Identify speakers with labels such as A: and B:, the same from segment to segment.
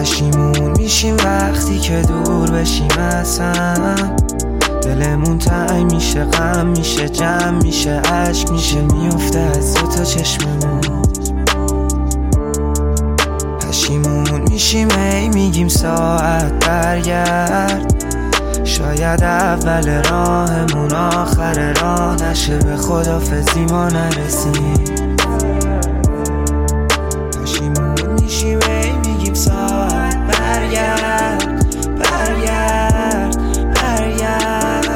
A: پشیمون میشیم وقتی که دور بشیم اصلا. دلمون تنگ میشه، غم میشه، جمع میشه، عشق میشه، میفته از دوتا چشممون. پشیمون میشیم ای میگیم ساعت برگرد، شاید اول راهمون آخر راه نشه، به خداحافظی ما نرسیم. پشیمون میشیم ای میگیم ساعت برگرد، برگرد، برگرد.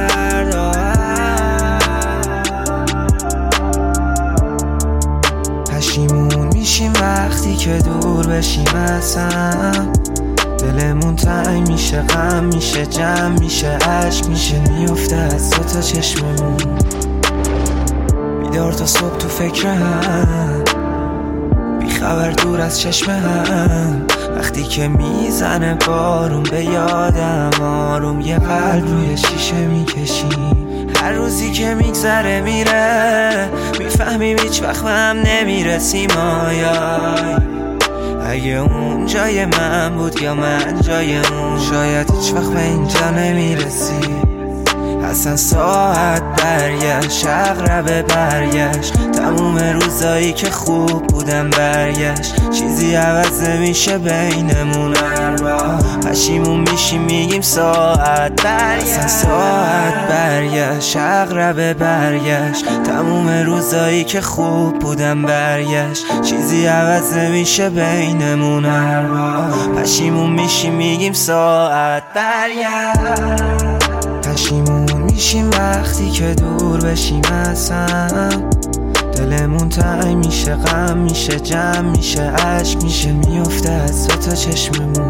A: پشیمون میشیم وقتی که دور بشیم اصلا. دلمون تنگ میشه، غم میشه، جمع میشه، عشق میشه، میفته از دوتا چشممون. بیدار تا صبح تو فکر هم، بی خبر دور از چشم هم. وقتی که میزنه بارون به یادم آروم، یه قلب روی شیشه میکشیم. هر روزی که میگذره میره، میفهمیم هیچ وقت به هم نمیرسیم. آیای اگه اون جای من بود یا من جای اون، شاید هیچ وقت به اینجا نمیرسی. اصلا ساعت برگشت، عقربه برگشت، تموم روزایی که خوب بودم برگشت. چیزی عوض نمیشه بینمون هر وقت. پشیمون میشیم میگیم ساعت برگشت، اصلا ساعت برگشت، عقربه برگشت، تموم روزایی که خوب بودم برگشت. چیزی عوض نمیشه بینمون هر وقت. پشیمون میشیم میگیم ساعت برگشت. پشیمون میشیم وقتی که دور بشیم اصلا. دلمون تنگ میشه، غم میشه، جمع میشه، عشق میشه، میفته از دوتا چشممون.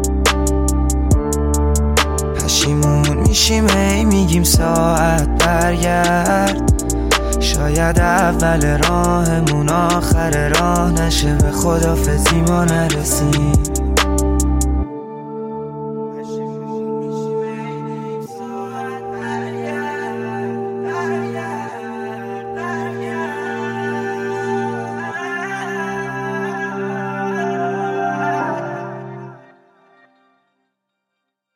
A: پشیمون میشیم ای میگیم ساعت برگرد، شاید اول راهمون آخر راه نشه، به خداحافظی ما نرسیم.